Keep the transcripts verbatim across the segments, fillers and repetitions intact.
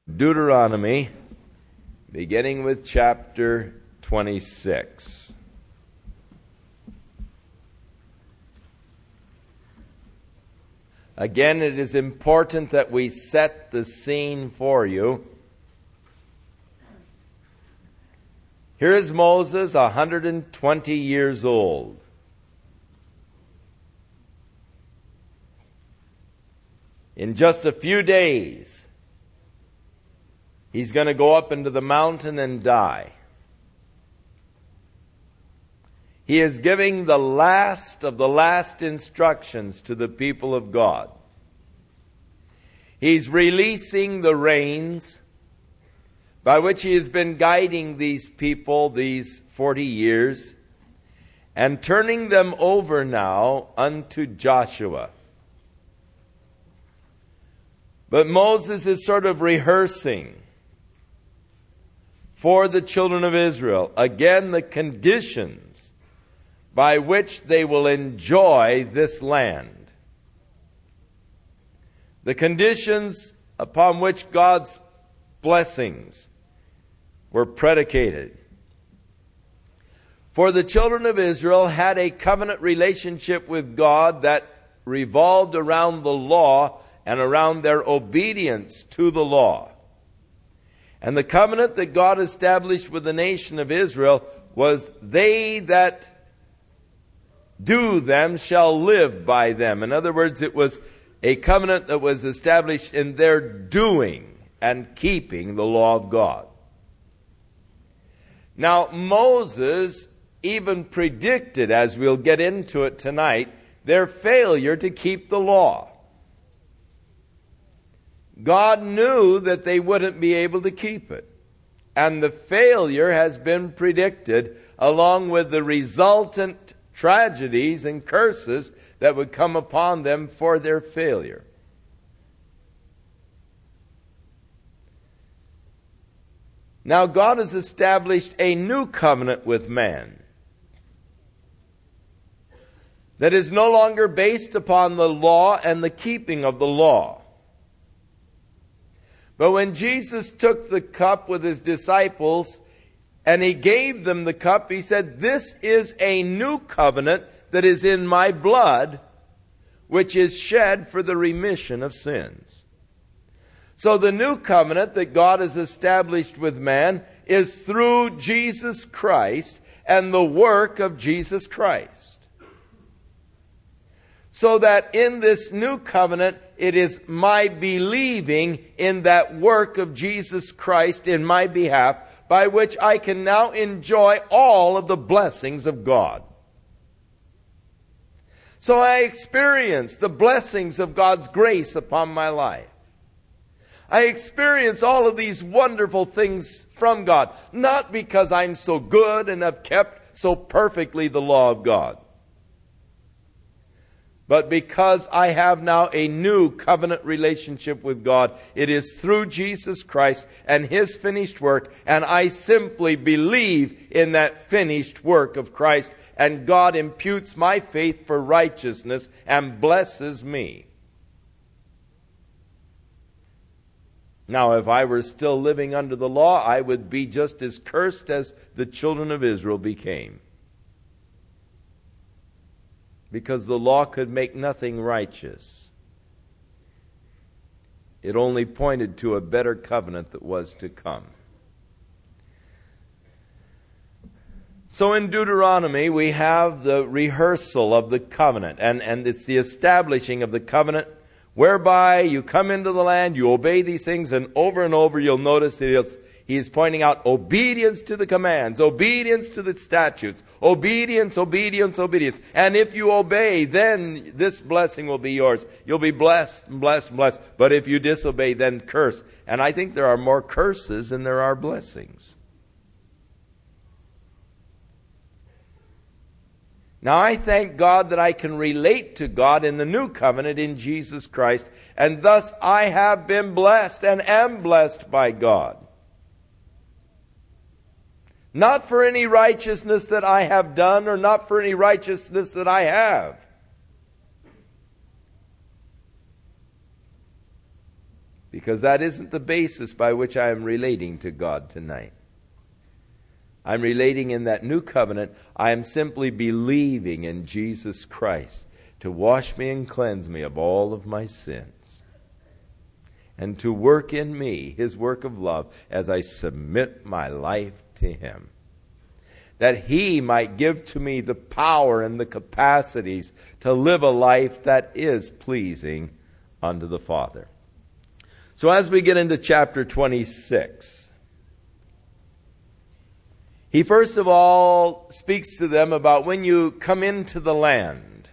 Deuteronomy, beginning with chapter twenty-six. Again, it is important that we set the scene for you. Here is Moses, one hundred twenty years old. In just a few days, he's going to go up into the mountain and die. He is giving the last of the last instructions to the people of God. He's releasing the reins by which he has been guiding these people these forty years and turning them over now unto Joshua. But Moses is sort of rehearsing for the children of Israel, again, the conditions by which they will enjoy this land. The conditions upon which God's blessings were predicated. For the children of Israel had a covenant relationship with God that revolved around the law and around their obedience to the law. And the covenant that God established with the nation of Israel was, they that do them shall live by them. In other words, it was a covenant that was established in their doing and keeping the law of God. Now, Moses even predicted, as we'll get into it tonight, their failure to keep the law. God knew that they wouldn't be able to keep it. And the failure has been predicted, along with the resultant tragedies and curses that would come upon them for their failure. Now God has established a new covenant with man that is no longer based upon the law and the keeping of the law. But when Jesus took the cup with his disciples and he gave them the cup, he said, "This is a new covenant that is in my blood, which is shed for the remission of sins." So the new covenant that God has established with man is through Jesus Christ and the work of Jesus Christ. So that in this new covenant, it is my believing in that work of Jesus Christ in my behalf, by which I can now enjoy all of the blessings of God. So I experience the blessings of God's grace upon my life. I experience all of these wonderful things from God, not because I'm so good and have kept so perfectly the law of God, but because I have now a new covenant relationship with God. It is through Jesus Christ and his finished work, and I simply believe in that finished work of Christ, and God imputes my faith for righteousness and blesses me. Now, if I were still living under the law, I would be just as cursed as the children of Israel became. Because the law could make nothing righteous. It only pointed to a better covenant that was to come. So in Deuteronomy, we have the rehearsal of the covenant. And, and it's the establishing of the covenant whereby you come into the land, you obey these things, and over and over you'll notice that he is pointing out obedience to the commands, obedience to the statutes, obedience, obedience, obedience. And if you obey, then this blessing will be yours. You'll be blessed and blessed and blessed. But if you disobey, then curse. And I think there are more curses than there are blessings. Now I thank God that I can relate to God in the new covenant in Jesus Christ, and thus I have been blessed and am blessed by God. Not for any righteousness that I have done, or not for any righteousness that I have, because that isn't the basis by which I am relating to God tonight. I'm relating in that new covenant. I am simply believing in Jesus Christ to wash me and cleanse me of all of my sins, and to work in me His work of love as I submit my life to Him, that He might give to me the power and the capacities to live a life that is pleasing unto the Father. So as we get into chapter twenty-six, he first of all speaks to them about when you come into the land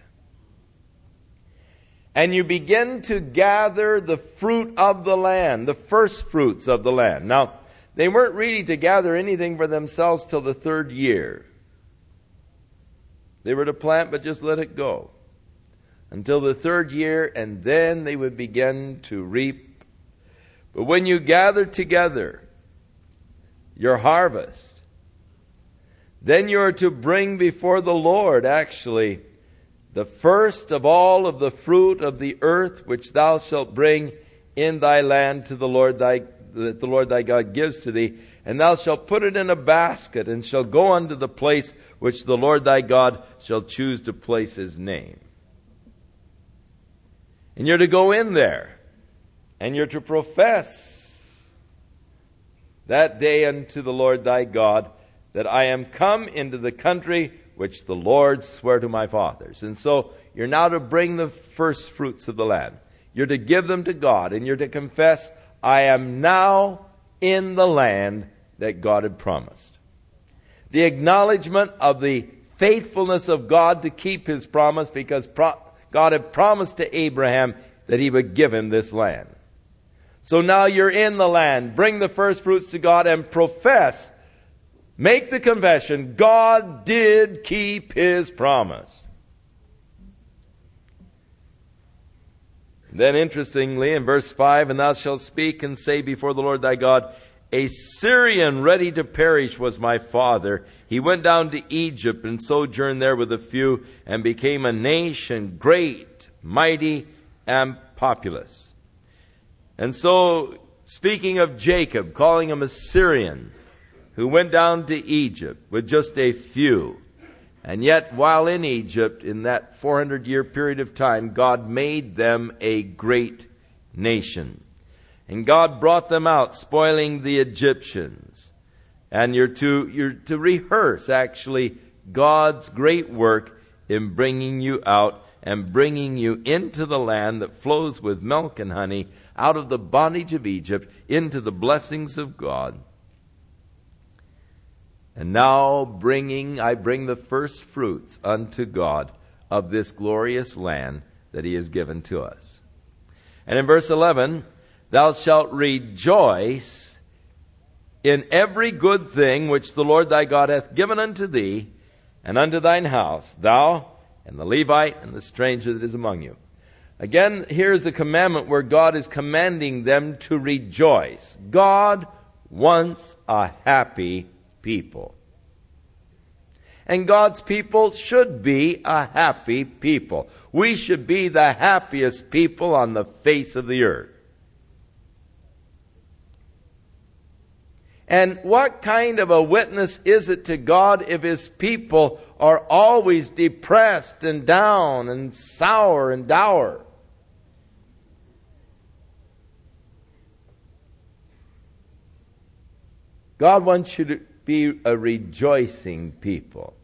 and you begin to gather the fruit of the land, the first fruits of the land. Now, they weren't really to gather anything for themselves till the third year. They were to plant, but just let it go until the third year, and then they would begin to reap. But when you gather together your harvest, then you are to bring before the Lord, actually, the first of all of the fruit of the earth, which thou shalt bring in thy land to the Lord thy, that the Lord thy God gives to thee. And thou shalt put it in a basket, and shall go unto the place which the Lord thy God shall choose to place His name. And you're to go in there, and you're to profess that day unto the Lord thy God, that I am come into the country which the Lord sware to my fathers. And so you're now to bring the first fruits of the land. You're to give them to God, and you're to confess, I am now in the land that God had promised. The acknowledgement of the faithfulness of God to keep His promise, because pro- God had promised to Abraham that He would give him this land. So now you're in the land. Bring the first fruits to God and profess, make the confession, God did keep His promise. Then interestingly, in verse five, and thou shalt speak and say before the Lord thy God, a Syrian ready to perish was my father. He went down to Egypt and sojourned there with a few, and became a nation great, mighty, and populous. And so, speaking of Jacob, calling him a Syrian, who went down to Egypt with just a few. And yet, while in Egypt, in that four hundred year period of time, God made them a great nation. And God brought them out, spoiling the Egyptians. And you're to, you're to rehearse, actually, God's great work in bringing you out and bringing you into the land that flows with milk and honey, out of the bondage of Egypt, into the blessings of God. And now bringing, I bring the first fruits unto God of this glorious land that He has given to us. And in verse eleven, thou shalt rejoice in every good thing which the Lord thy God hath given unto thee, and unto thine house, thou and the Levite and the stranger that is among you. Again, here's the commandment where God is commanding them to rejoice. God wants a happy people. And God's people should be a happy people. We should be the happiest people on the face of the earth. And what kind of a witness is it to God if His people are always depressed and down and sour and dour? God wants you to be a rejoicing people.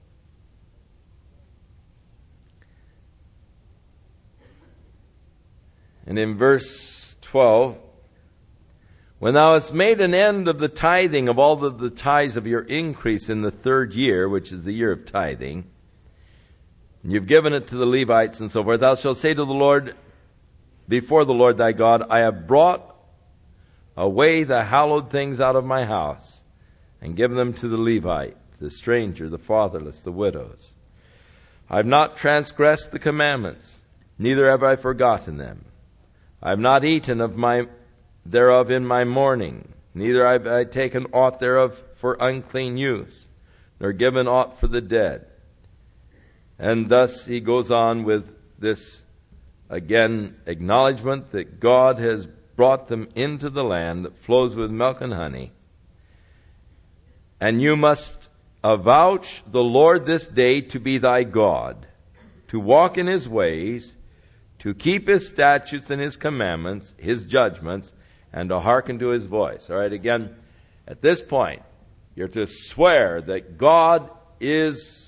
And in verse twelve, when thou hast made an end of the tithing of all of the tithes of your increase in the third year, which is the year of tithing, and you've given it to the Levites and so forth, thou shalt say to the Lord, before the Lord thy God, I have brought away the hallowed things out of my house, and given them to the Levite, the stranger, the fatherless, the widows. I have not transgressed the commandments, neither have I forgotten them. I have not eaten of my thereof in my mourning, neither have I taken aught thereof for unclean use, nor given aught for the dead. And thus he goes on with this, again, acknowledgement that God has brought them into the land that flows with milk and honey. And you must avouch the Lord this day to be thy God, to walk in his ways, to keep his statutes and his commandments, his judgments, and to hearken to his voice. All right, again, at this point, you're to swear that God is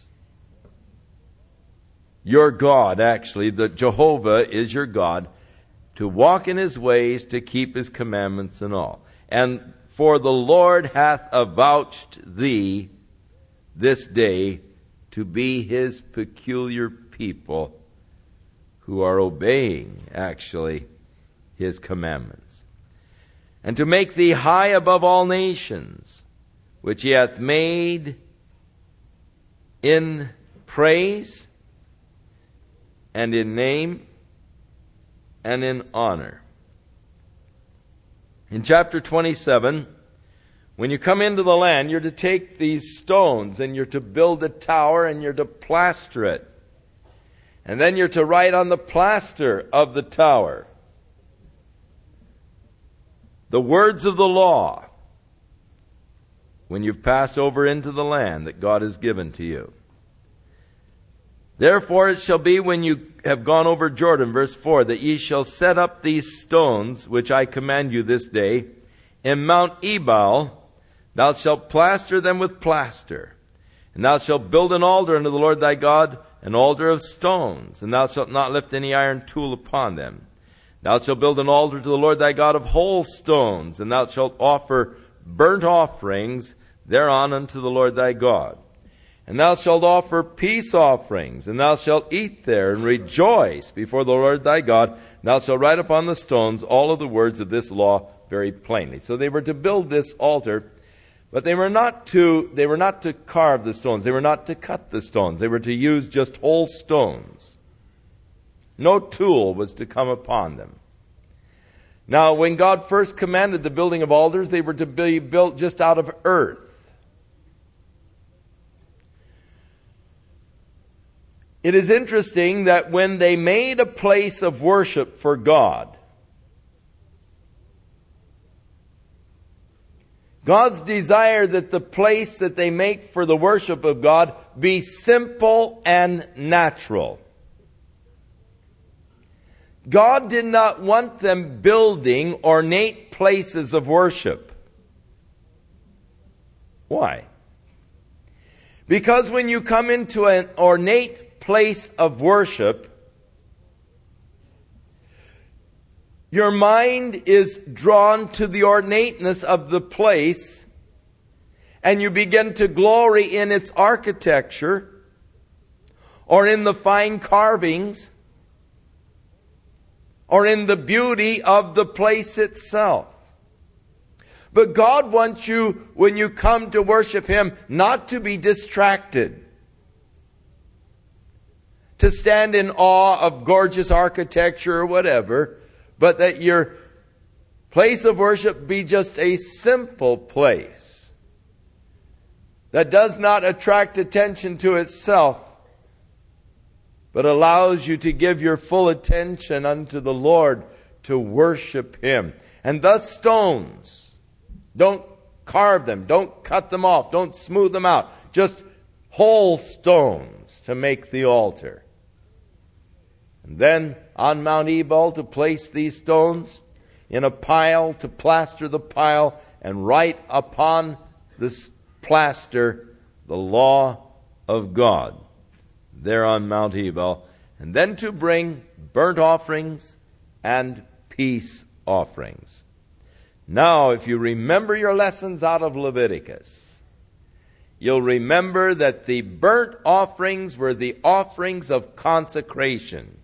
your God, actually, that Jehovah is your God, to walk in his ways, to keep his commandments and all. And for the Lord hath avouched thee this day to be his peculiar people, who are obeying, actually, his commandments. And to make thee high above all nations, which he hath made in praise and in name and in honor. In chapter twenty-seven, when you come into the land, you're to take these stones and you're to build a tower and you're to plaster it. And then you're to write on the plaster of the tower the words of the law when you've passed over into the land that God has given to you. Therefore it shall be when you have gone over Jordan, verse four, that ye shall set up these stones, which I command you this day, in Mount Ebal. Thou shalt plaster them with plaster. And thou shalt build an altar unto the Lord thy God, an altar of stones. And thou shalt not lift any iron tool upon them. Thou shalt build an altar to the Lord thy God of whole stones. And thou shalt offer burnt offerings thereon unto the Lord thy God. And thou shalt offer peace offerings, and thou shalt eat there, and rejoice before the Lord thy God. And thou shalt write upon the stones all of the words of this law very plainly. So they were to build this altar, but they were not to they were not to carve the stones. They were not to cut the stones. They were to use just whole stones. No tool was to come upon them. Now, when God first commanded the building of altars, they were to be built just out of earth. It is interesting that when they made a place of worship for God, God's desire that the place that they make for the worship of God be simple and natural. God did not want them building ornate places of worship. Why? Because when you come into an ornate place of worship, your mind is drawn to the ornateness of the place, and you begin to glory in its architecture or in the fine carvings or in the beauty of the place itself. But God wants you, when you come to worship Him, not to be distracted, to stand in awe of gorgeous architecture or whatever, but that your place of worship be just a simple place that does not attract attention to itself, but allows you to give your full attention unto the Lord, to worship Him. And thus stones, don't carve them, don't cut them off, don't smooth them out. Just whole stones to make the altar. And then on Mount Ebal to place these stones in a pile, to plaster the pile, and write upon this plaster the law of God there on Mount Ebal, and then to bring burnt offerings and peace offerings. Now, if you remember your lessons out of Leviticus, you'll remember that the burnt offerings were the offerings of consecration.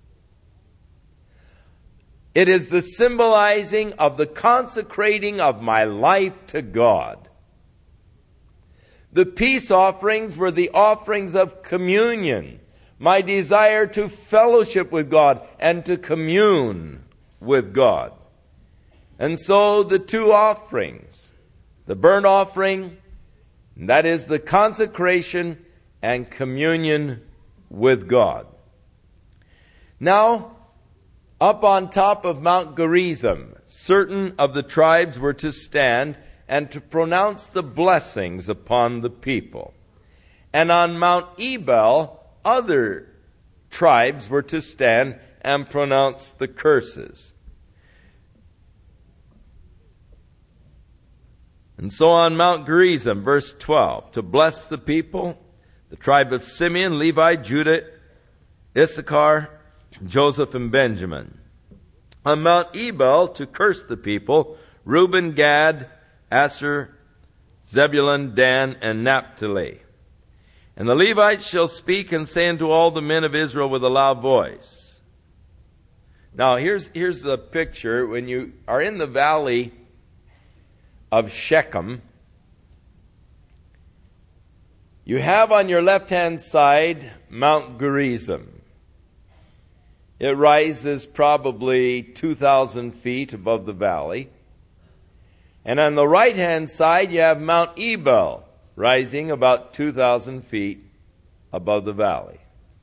It is the symbolizing of the consecrating of my life to God. The peace offerings were the offerings of communion, my desire to fellowship with God and to commune with God. And so the two offerings, the burnt offering, that is the consecration and communion with God. Now, Up on top of Mount Gerizim, certain of the tribes were to stand and to pronounce the blessings upon the people. And on Mount Ebal, other tribes were to stand and pronounce the curses. And so on Mount Gerizim, verse twelve, to bless the people, the tribe of Simeon, Levi, Judah, Issachar, Joseph, and Benjamin. On Mount Ebal, to curse the people, Reuben, Gad, Asher, Zebulun, Dan, and Naphtali. And the Levites shall speak and say unto all the men of Israel with a loud voice. Now, here's, here's the picture. When you are in the valley of Shechem, you have on your left-hand side Mount Gerizim. It rises probably two thousand feet above the valley. And on the right-hand side, you have Mount Ebal, rising about two thousand feet above the valley.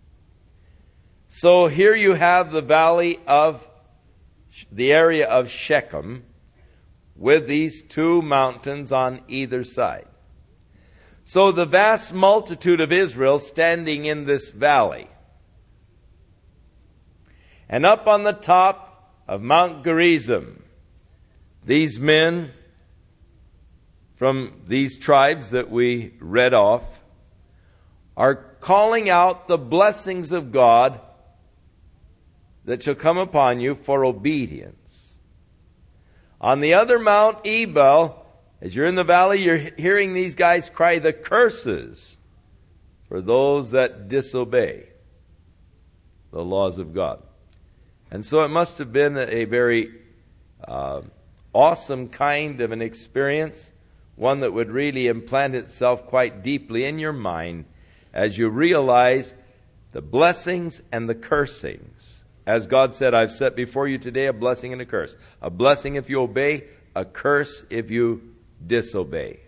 So here you have the valley of, the area of Shechem, with these two mountains on either side. So the vast multitude of Israel standing in this valley. And up on the top of Mount Gerizim, these men from these tribes that we read off are calling out the blessings of God that shall come upon you for obedience. On the other Mount Ebal, as you're in the valley, you're hearing these guys cry the curses for those that disobey the laws of God. And so it must have been a very uh, awesome kind of an experience, one that would really implant itself quite deeply in your mind as you realize the blessings and the cursings. As God said, I've set before you today a blessing and a curse. A blessing if you obey, a curse if you disobey.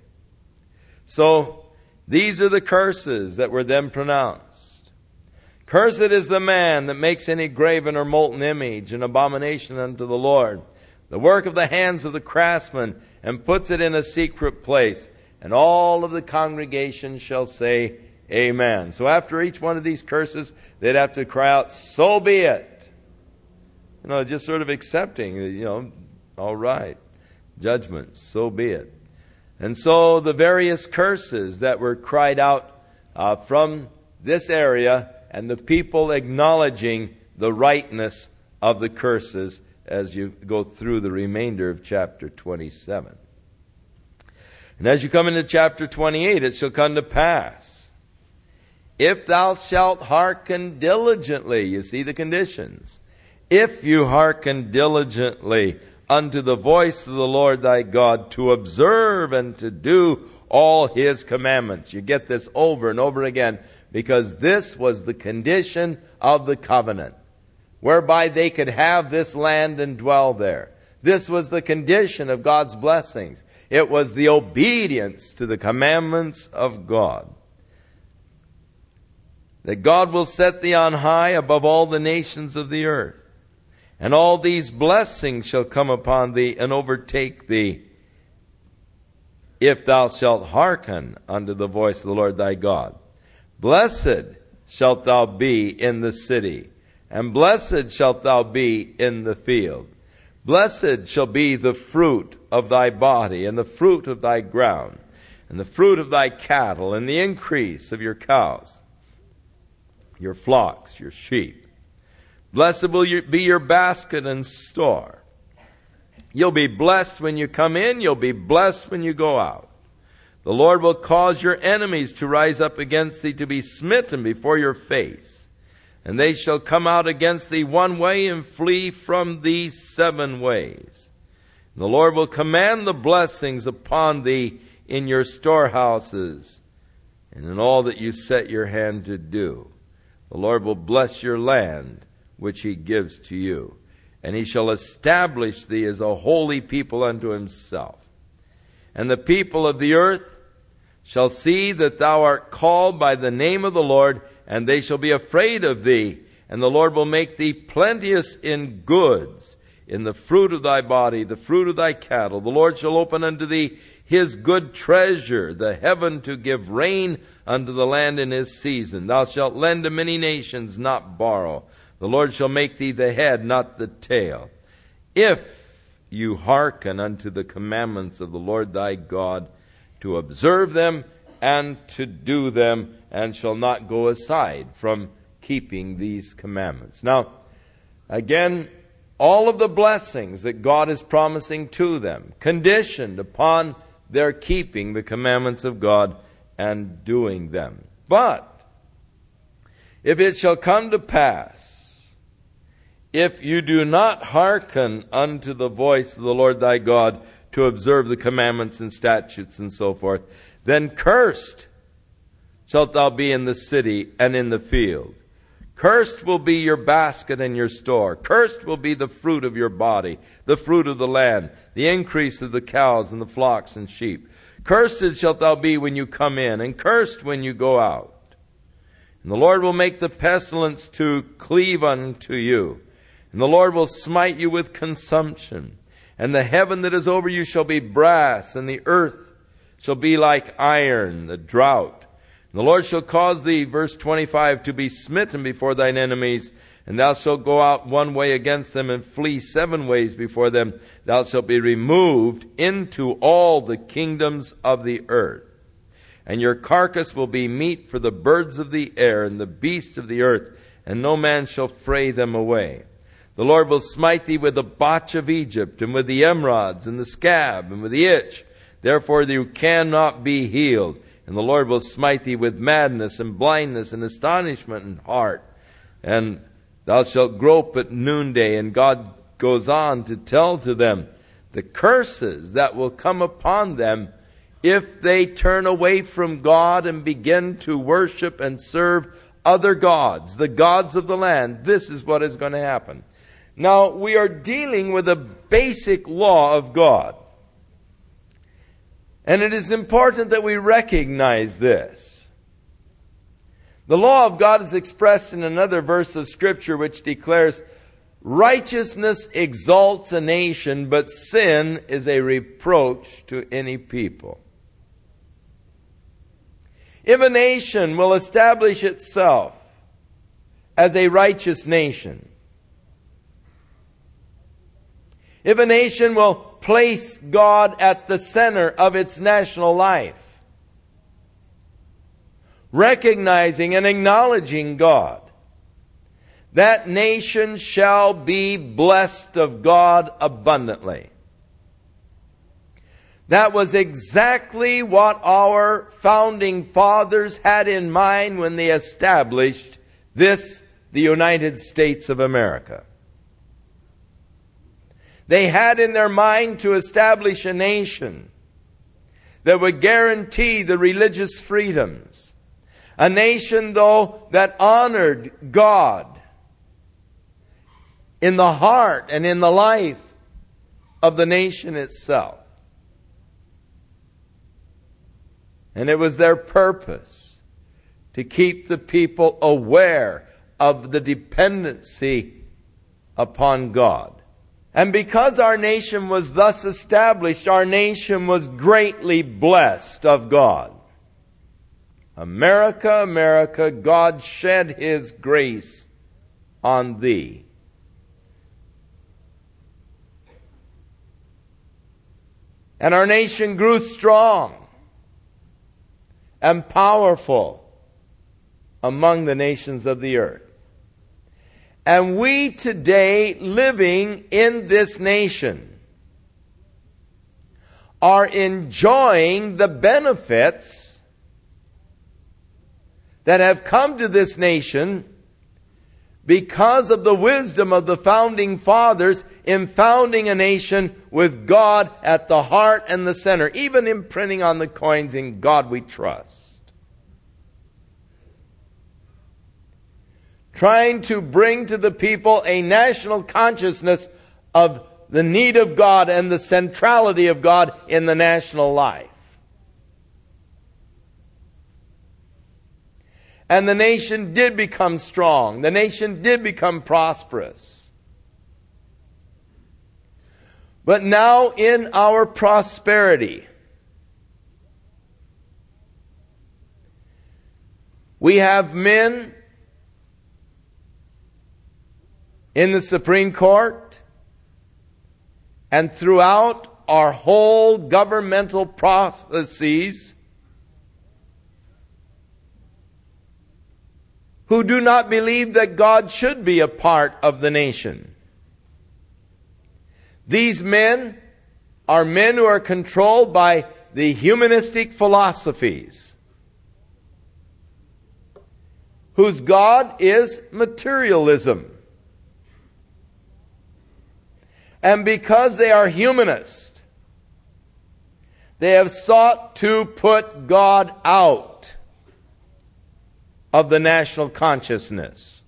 So, these are the curses that were then pronounced. Cursed is the man that makes any graven or molten image, an abomination unto the Lord, the work of the hands of the craftsman, and puts it in a secret place. And all of the congregation shall say, Amen. So after each one of these curses, they'd have to cry out, so be it. You know, just sort of accepting, you know, all right, judgment, so be it. And so the various curses that were cried out uh, from this area, and the people acknowledging the rightness of the curses as you go through the remainder of chapter twenty-seven. And as you come into chapter twenty-eight, it shall come to pass, if thou shalt hearken diligently, you see the conditions, if you hearken diligently unto the voice of the Lord thy God, to observe and to do all His commandments. You get this over and over again, because this was the condition of the covenant, whereby they could have this land and dwell there. This was the condition of God's blessings. It was the obedience to the commandments of God. That God will set thee on high above all the nations of the earth. And all these blessings shall come upon thee and overtake thee, if thou shalt hearken unto the voice of the Lord thy God. Blessed shalt thou be in the city, and blessed shalt thou be in the field. Blessed shall be the fruit of thy body, and the fruit of thy ground, and the fruit of thy cattle, and the increase of your cows, your flocks, your sheep. Blessed will be your basket and store. You'll be blessed when you come in. You'll be blessed when you go out. The Lord will cause your enemies to rise up against thee, to be smitten before your face. And they shall come out against thee one way, and flee from thee seven ways. And the Lord will command the blessings upon thee in your storehouses, and in all that you set your hand to do. The Lord will bless your land, which He gives to you. And He shall establish thee as a holy people unto Himself. And the people of the earth shall see that thou art called by the name of the Lord, and they shall be afraid of thee, And the Lord will make thee plenteous in goods, in the fruit of thy body, the fruit of thy cattle. The Lord shall open unto thee his good treasure, the heaven to give rain unto the land in his season. Thou shalt lend to many nations, not borrow. The Lord shall make thee the head, not the tail. If you hearken unto the commandments of the Lord thy God, to observe them and to do them, and shall not go aside from keeping these commandments. Now, again, all of the blessings that God is promising to them, conditioned upon their keeping the commandments of God and doing them. But if it shall come to pass, if you do not hearken unto the voice of the Lord thy God to observe the commandments and statutes and so forth, then cursed shalt thou be in the city and in the field. Cursed will be your basket and your store. Cursed will be the fruit of your body, the fruit of the land, the increase of the cows and the flocks and sheep. Cursed shalt thou be when you come in, and cursed when you go out. And the Lord will make the pestilence to cleave unto you, and the Lord will smite you with consumption. And the heaven that is over you shall be brass, and the earth shall be like iron, the drought. And the Lord shall cause thee, verse twenty-five, to be smitten before thine enemies, and thou shalt go out one way against them, and flee seven ways before them. Thou shalt be removed into all the kingdoms of the earth. And your carcass will be meat for the birds of the air, and the beasts of the earth, and no man shall fray them away. The Lord will smite thee with the botch of Egypt, and with the emerods, and the scab, and with the itch. Therefore you cannot be healed. And the Lord will smite thee with madness and blindness and astonishment and heart. And thou shalt grope at noonday. And God goes on to tell to them the curses that will come upon them if they turn away from God and begin to worship and serve other gods, the gods of the land. This is what is going to happen. Now, we are dealing with a basic law of God. And it is important that we recognize this. The law of God is expressed in another verse of Scripture which declares, righteousness exalts a nation, but sin is a reproach to any people. If a nation will establish itself as a righteous nation, if a nation will place God at the center of its national life, recognizing and acknowledging God, that nation shall be blessed of God abundantly. That was exactly what our founding fathers had in mind when they established this, the United States of America. They had in their mind to establish a nation that would guarantee the religious freedoms. A nation, though, that honored God in the heart and in the life of the nation itself. And it was their purpose to keep the people aware of the dependency upon God. And because our nation was thus established, our nation was greatly blessed of God. America, America, God shed His grace on thee. And our nation grew strong and powerful among the nations of the earth. And we today, living in this nation, are enjoying the benefits that have come to this nation because of the wisdom of the founding fathers in founding a nation with God at the heart and the center, even imprinting on the coins, "In God we trust." Trying to bring to the people a national consciousness of the need of God and the centrality of God in the national life. And the nation did become strong. The nation did become prosperous. But now in our prosperity, we have men in the Supreme Court and throughout our whole governmental processes who do not believe that God should be a part of the nation. These men are men who are controlled by the humanistic philosophies, whose God is materialism. And because they are humanists, they have sought to put God out of the national consciousness.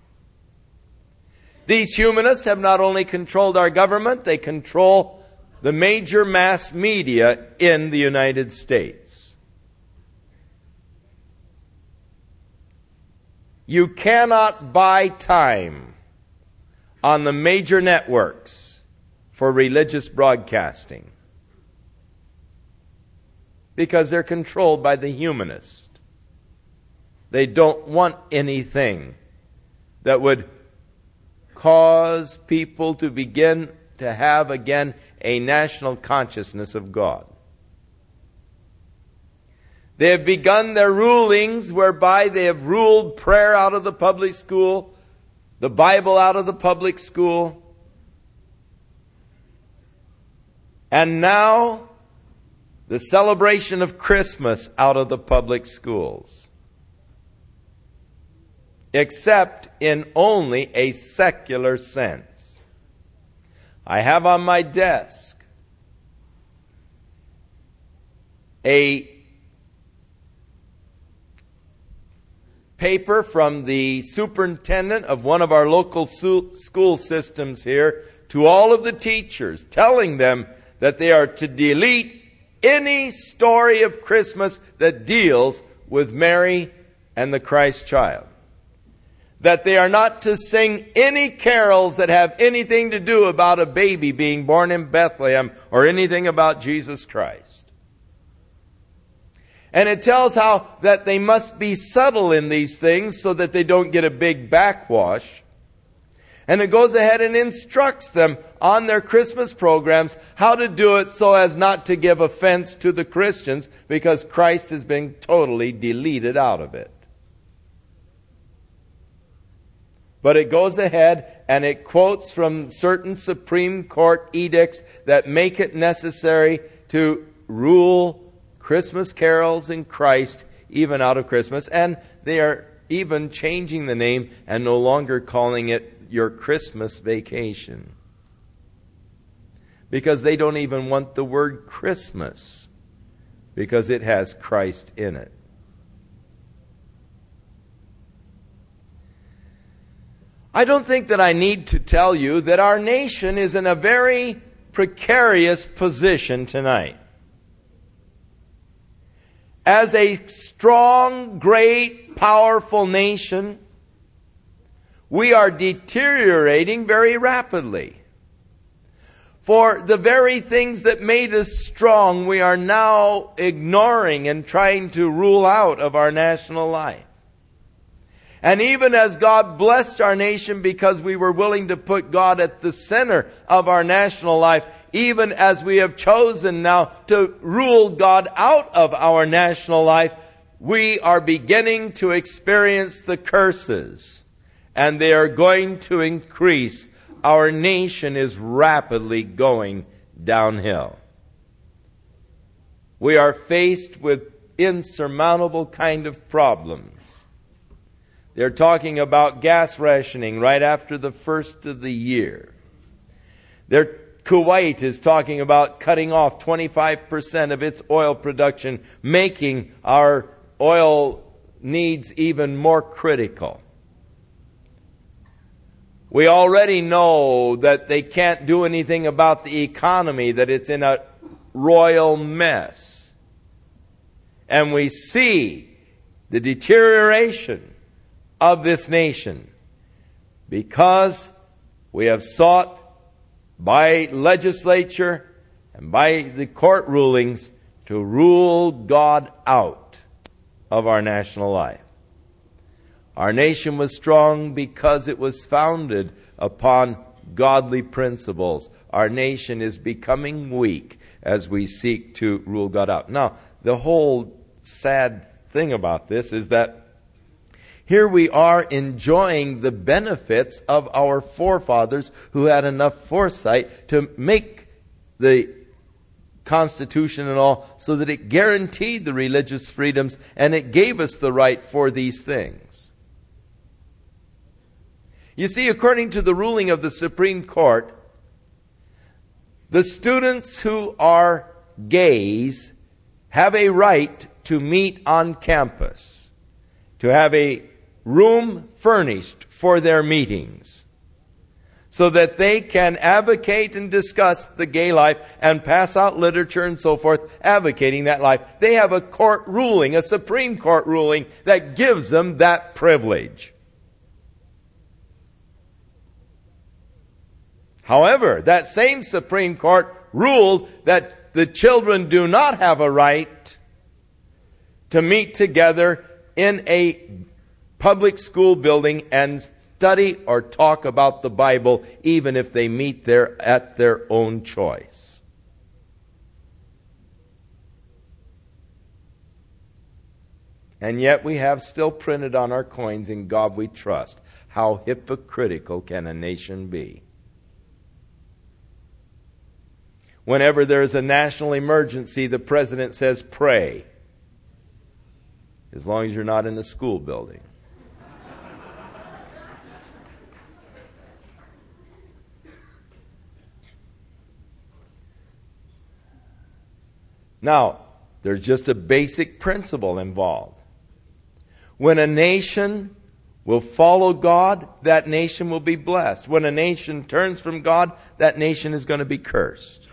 These humanists have not only controlled our government, they control the major mass media in the United States. You cannot buy time on the major networks for religious broadcasting because they're controlled by the humanists. They don't want anything that would cause people to begin to have again a national consciousness of God. They have begun their rulings whereby they have ruled prayer out of the public school, the Bible out of the public school, and now the celebration of Christmas out of the public schools. Except in only a secular sense. I have on my desk a paper from the superintendent of one of our local school systems here to all of the teachers, telling them that they are to delete any story of Christmas that deals with Mary and the Christ child. That they are not to sing any carols that have anything to do about a baby being born in Bethlehem or anything about Jesus Christ. And it tells how that they must be subtle in these things so that they don't get a big backwash. And it goes ahead and instructs them on their Christmas programs how to do it so as not to give offense to the Christians, because Christ has been totally deleted out of it. But it goes ahead and it quotes from certain Supreme Court edicts that make it necessary to rule Christmas carols in Christ even out of Christmas. And they are even changing the name and no longer calling it your Christmas vacation. Because they don't even want the word Christmas, because it has Christ in it. I don't think that I need to tell you that our nation is in a very precarious position tonight. As a strong, great, powerful nation, we are deteriorating very rapidly. For the very things that made us strong, we are now ignoring and trying to rule out of our national life. And even as God blessed our nation because we were willing to put God at the center of our national life, even as we have chosen now to rule God out of our national life, we are beginning to experience the curses. And they are going to increase. Our nation is rapidly going downhill. We are faced with insurmountable kind of problems. They're talking about gas rationing right after the first of the year. They're, Kuwait is talking about cutting off twenty-five percent of its oil production, making our oil needs even more critical. We already know that they can't do anything about the economy, that it's in a royal mess. And we see the deterioration of this nation, because we have sought by legislature and by the court rulings to rule God out of our national life. Our nation was strong because it was founded upon godly principles. Our nation is becoming weak as we seek to rule God out. Now, the whole sad thing about this is that here we are enjoying the benefits of our forefathers who had enough foresight to make the Constitution and all so that it guaranteed the religious freedoms and it gave us the right for these things. You see, according to the ruling of the Supreme Court, the students who are gays have a right to meet on campus, to have a room furnished for their meetings, so that they can advocate and discuss the gay life and pass out literature and so forth, advocating that life. They have a court ruling, a Supreme Court ruling, that gives them that privilege. However, that same Supreme Court ruled that the children do not have a right to meet together in a public school building and study or talk about the Bible, even if they meet there at their own choice. And yet we have still printed on our coins, "In God we trust." How hypocritical can a nation be? Whenever there is a national emergency, the president says, "Pray." As long as you're not in a school building. Now, there's just a basic principle involved. When a nation will follow God, that nation will be blessed. When a nation turns from God, that nation is going to be cursed.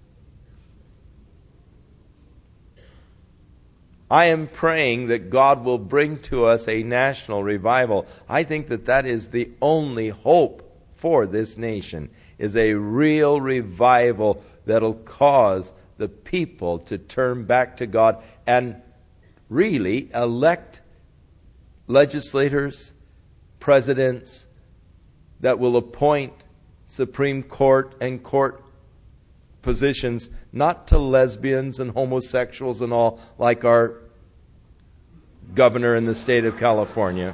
I am praying that God will bring to us a national revival. I think that that is the only hope for this nation, is a real revival that'll cause the people to turn back to God and really elect legislators, presidents that will appoint Supreme Court and court positions, not to lesbians and homosexuals and all, like our governor in the state of California.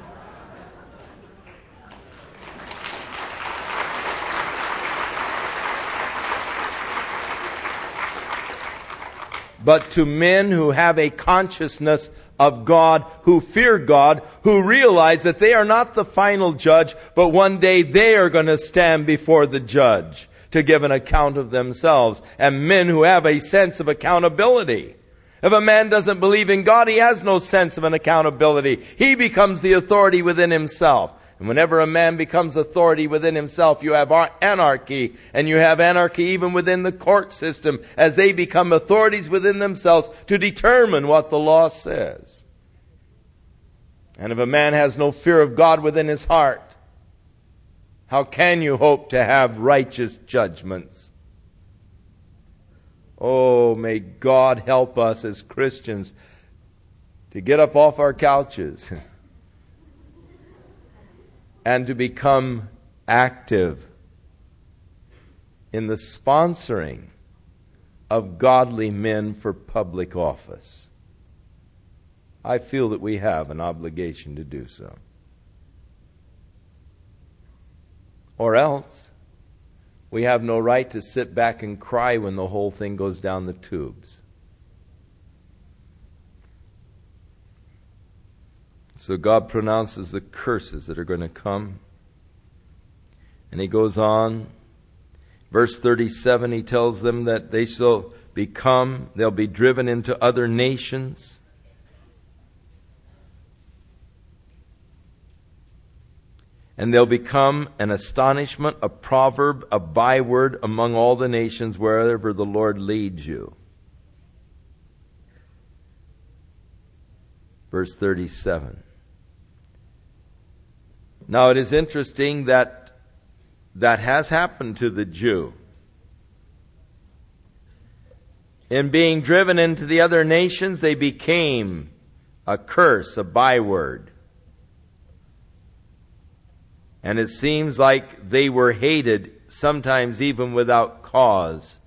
But to men who have a consciousness of God, who fear God, who realize that they are not the final judge, but one day they are going to stand before the judge to give an account of themselves. And men who have a sense of accountability. If a man doesn't believe in God, he has no sense of an accountability. He becomes the authority within himself. And whenever a man becomes authority within himself, you have anarchy. And you have anarchy even within the court system, as they become authorities within themselves to determine what the law says. And if a man has no fear of God within his heart, how can you hope to have righteous judgments? Oh, may God help us as Christians to get up off our couches and to become active in the sponsoring of godly men for public office. I feel that we have an obligation to do so. Or else, we have no right to sit back and cry when the whole thing goes down the tubes. So God pronounces the curses that are going to come. And he goes on. Verse thirty-seven, he tells them that they shall become, they'll be driven into other nations. And they'll become an astonishment, a proverb, a byword among all the nations wherever the Lord leads you. verse thirty-seven. Now it is interesting that that has happened to the Jew. In being driven into the other nations, they became a curse, a byword. And it seems like they were hated, sometimes even without cause,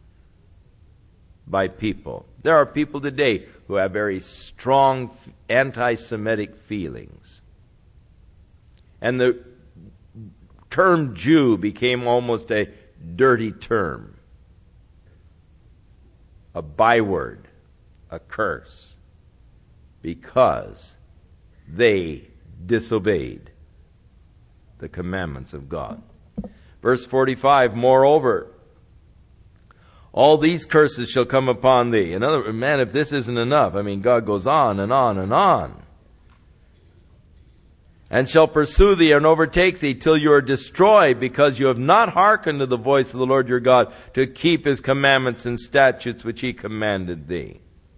by people. There are people today who have very strong anti-Semitic feelings. And the term Jew became almost a dirty term, a byword, a curse, because they disobeyed the commandments of God. Verse forty-five, moreover, all these curses shall come upon thee. In other words, man, if this isn't enough, I mean, God goes on and on and on. And shall pursue thee and overtake thee till you are destroyed, because you have not hearkened to the voice of the Lord your God to keep his commandments and statutes which he commanded thee.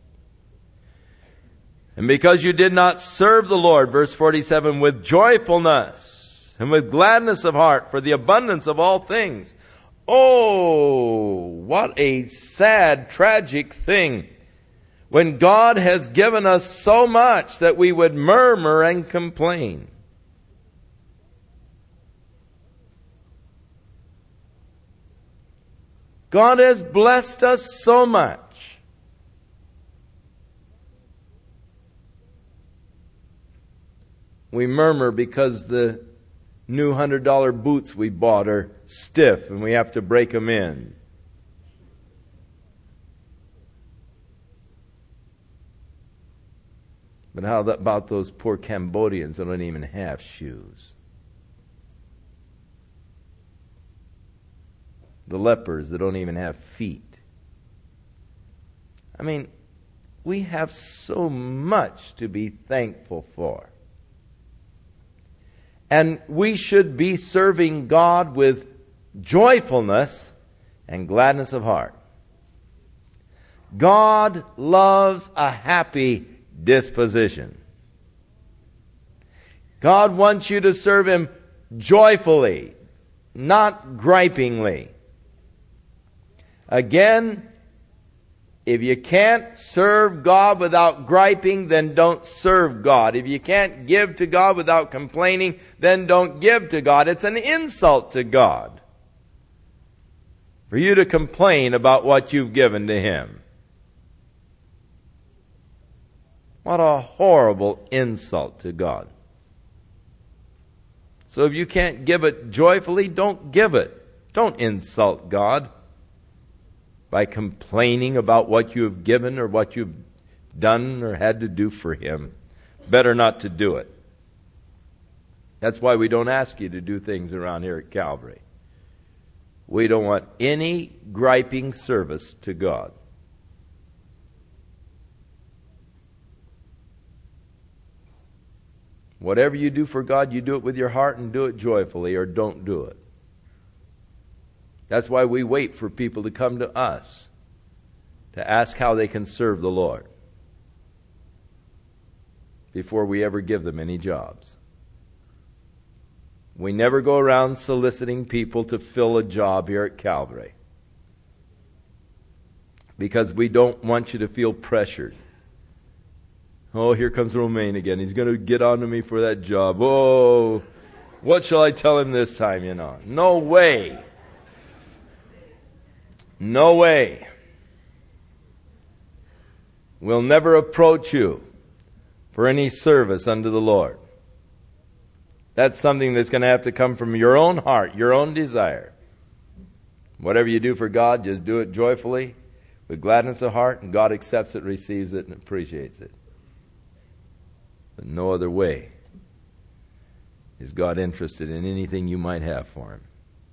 And because you did not serve the Lord, verse forty-seven, with joyfulness and with gladness of heart for the abundance of all things. Oh, what a sad, tragic thing when God has given us so much that we would murmur and complain. God has blessed us so much. We murmur because the new one hundred dollar boots we bought are stiff and we have to break them in. But how about those poor Cambodians that don't even have shoes? The lepers that don't even have feet. I mean, we have so much to be thankful for. And we should be serving God with joyfulness and gladness of heart. God loves a happy disposition. God wants you to serve him joyfully, not gripingly. Again, if you can't serve God without griping, then don't serve God. If you can't give to God without complaining, then don't give to God. It's an insult to God for you to complain about what you've given to him. What a horrible insult to God. So if you can't give it joyfully, don't give it. Don't insult God by complaining about what you have given or what you've done or had to do for him. Better not to do it. That's why we don't ask you to do things around here at Calvary. We don't want any griping service to God. Whatever you do for God, you do it with your heart and do it joyfully, or don't do it. That's why we wait for people to come to us to ask how they can serve the Lord before we ever give them any jobs. We never go around soliciting people to fill a job here at Calvary because we don't want you to feel pressured. Oh, here comes Romaine again. He's going to get on to me for that job. Oh, what shall I tell him this time, you know? No way. No way. We'll never approach you for any service unto the Lord. That's something that's going to have to come from your own heart, your own desire. Whatever you do for God, just do it joyfully, with gladness of heart, and God accepts it, receives it, and appreciates it. But no other way is God interested in anything you might have for him.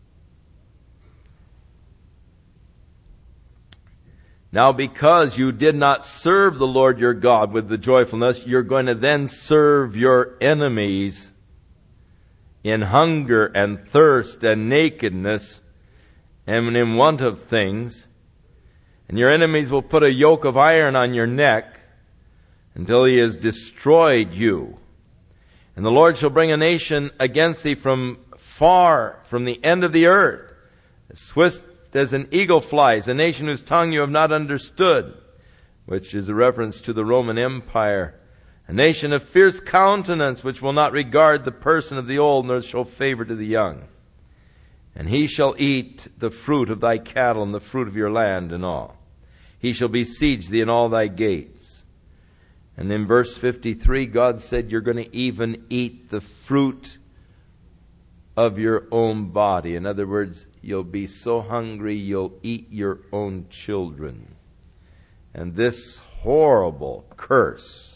Now, because you did not serve the Lord your God with the joyfulness, you're going to then serve your enemies in hunger and thirst and nakedness and in want of things. And your enemies will put a yoke of iron on your neck until he has destroyed you. And the Lord shall bring a nation against thee from far, from the end of the earth, as swift as an eagle flies, a nation whose tongue you have not understood, which is a reference to the Roman Empire. A nation of fierce countenance, which will not regard the person of the old, nor show favor to the young. And he shall eat the fruit of thy cattle, and the fruit of your land, and all. He shall besiege thee in all thy gates. And in verse fifty-three, God said, you're going to even eat the fruit of your own body. In other words, you'll be so hungry, you'll eat your own children. And this horrible curse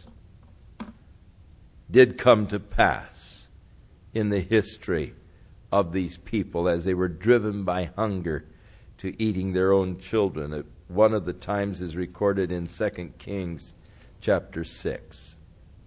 did come to pass in the history of these people as they were driven by hunger to eating their own children. One of the times is recorded in Second Kings chapter six.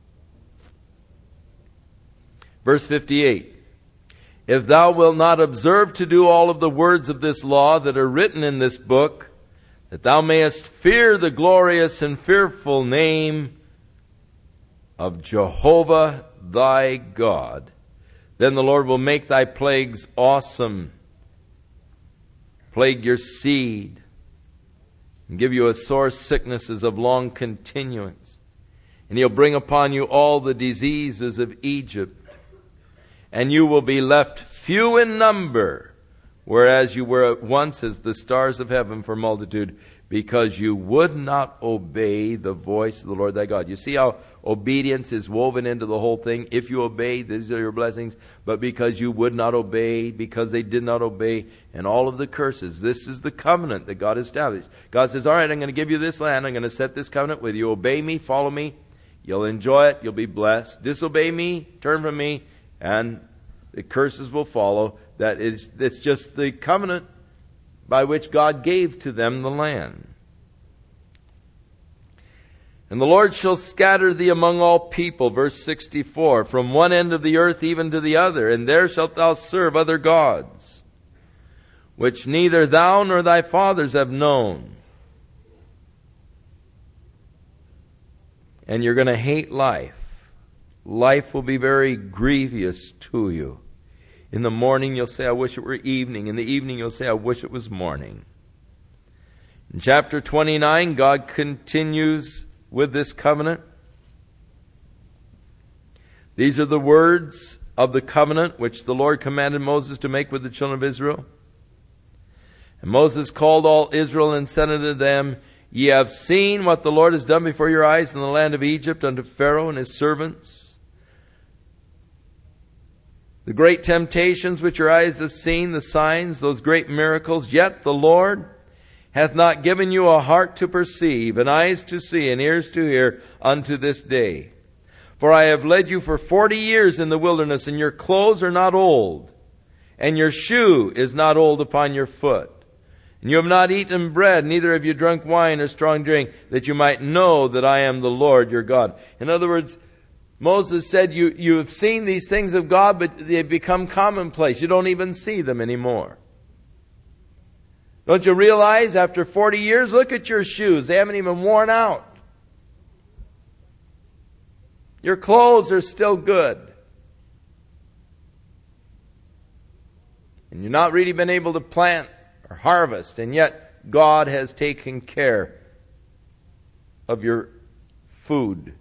Verse fifty-eight. If thou wilt not observe to do all of the words of this law that are written in this book, that thou mayest fear the glorious and fearful name of Jehovah thy God, then the Lord will make thy plagues awesome, plague your seed, and give you a sore sicknesses of long continuance. And he'll bring upon you all the diseases of Egypt, and you will be left few in number, whereas you were at once as the stars of heaven for multitude, because you would not obey the voice of the Lord thy God. You see how obedience is woven into the whole thing? If you obey, these are your blessings. But because you would not obey, because they did not obey, and all of the curses, this is the covenant that God established. God says, all right, I'm going to give you this land. I'm going to set this covenant with you. Obey me, follow me. You'll enjoy it. You'll be blessed. Disobey me, turn from me, and the curses will follow. That is, it's just the covenant by which God gave to them the land. And the Lord shall scatter thee among all people, verse sixty-four, from one end of the earth even to the other, and there shalt thou serve other gods, which neither thou nor thy fathers have known. And you're going to hate life. Life will be very grievous to you. In the morning you'll say, I wish it were evening. In the evening you'll say, I wish it was morning. In chapter twenty-nine, God continues with this covenant. These are the words of the covenant which the Lord commanded Moses to make with the children of Israel. And Moses called all Israel and said unto them, Ye have seen what the Lord has done before your eyes in the land of Egypt unto Pharaoh and his servants, the great temptations which your eyes have seen, the signs, those great miracles. Yet the Lord hath not given you a heart to perceive, and eyes to see, and ears to hear unto this day. For I have led you for forty years in the wilderness, and your clothes are not old, and your shoe is not old upon your foot. And you have not eaten bread, neither have you drunk wine or strong drink, that you might know that I am the Lord your God. In other words, Moses said, you, you have seen these things of God, but they become commonplace. You don't even see them anymore. Don't you realize after forty years, look at your shoes. They haven't even worn out. Your clothes are still good. And you've not really been able to plant or harvest, and yet God has taken care of your food.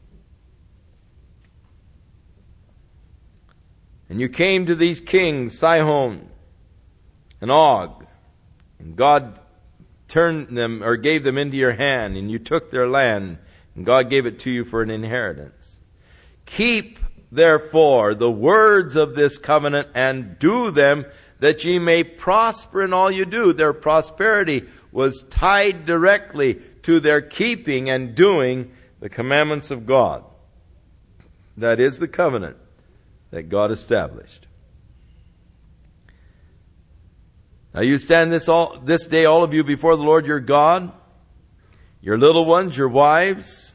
And you came to these kings, Sihon and Og, and God turned them or gave them into your hand, and you took their land, and God gave it to you for an inheritance. Keep, therefore, the words of this covenant and do them, that ye may prosper in all you do. Their prosperity was tied directly to their keeping and doing the commandments of God. That is the covenant that God established. Now you stand this all this day, all of you, before the Lord your God, your little ones, your wives,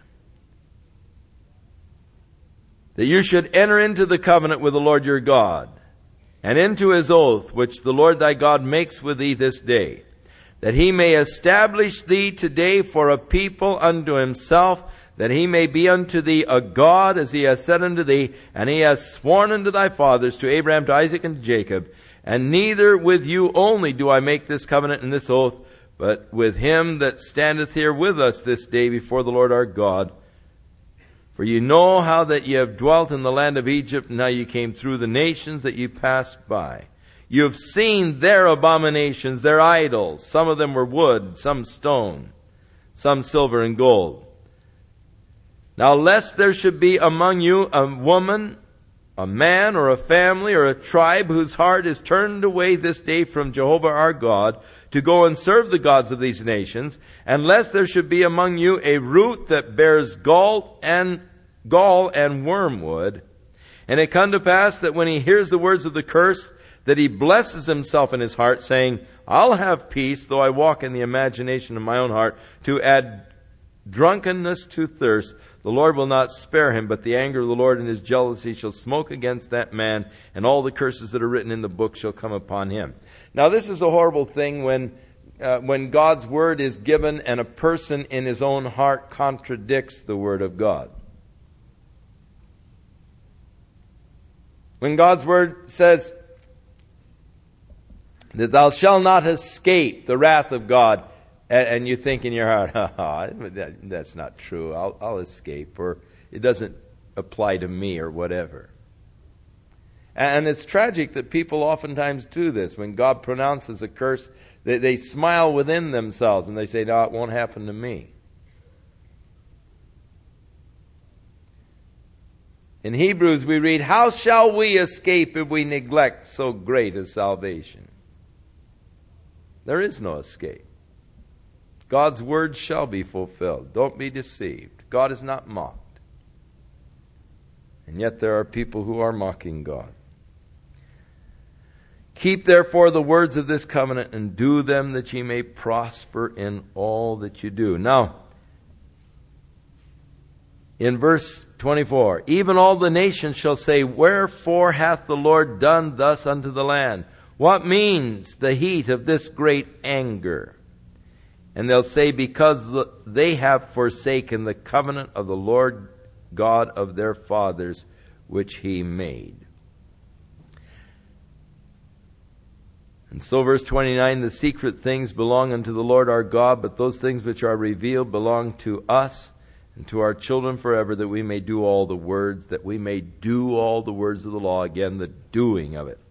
that you should enter into the covenant with the Lord your God, and into his oath, which the Lord thy God makes with thee this day, that he may establish thee today for a people unto himself, that he may be unto thee a God, as he has said unto thee, and he has sworn unto thy fathers, to Abraham, to Isaac, and to Jacob. And neither with you only do I make this covenant and this oath, but with him that standeth here with us this day before the Lord our God. For you know how that ye have dwelt in the land of Egypt, and how you came through the nations that you passed by. You have seen their abominations, their idols. Some of them were wood, some stone, some silver and gold. Now lest there should be among you a woman, a man, or a family, or a tribe whose heart is turned away this day from Jehovah our God, to go and serve the gods of these nations, and lest there should be among you a root that bears gall and gall and wormwood. And it come to pass that when he hears the words of the curse, that he blesses himself in his heart, saying, I'll have peace, though I walk in the imagination of my own heart, to add drunkenness to thirst. The Lord will not spare him, but the anger of the Lord and his jealousy shall smoke against that man, and all the curses that are written in the book shall come upon him. Now this is a horrible thing when uh, when God's word is given and a person in his own heart contradicts the word of God. When God's word says that thou shalt not escape the wrath of God, and, and you think in your heart, oh, that, that's not true, I'll, I'll escape, or it doesn't apply to me, or whatever. And it's tragic that people oftentimes do this. When God pronounces a curse, they, they smile within themselves and they say, no, it won't happen to me. In Hebrews we read, how shall we escape if we neglect so great a salvation? There is no escape. God's word shall be fulfilled. Don't be deceived. God is not mocked. And yet there are people who are mocking God. Keep therefore the words of this covenant and do them, that ye may prosper in all that you do. Now, in verse twenty-four, even all the nations shall say, wherefore hath the Lord done thus unto the land? What means the heat of this great anger? And they'll say, because they have forsaken the covenant of the Lord God of their fathers, which he made. And so verse twenty-nine, the secret things belong unto the Lord our God, but those things which are revealed belong to us and to our children forever, that we may do all the words, that we may do all the words of the law. Again, the doing of it.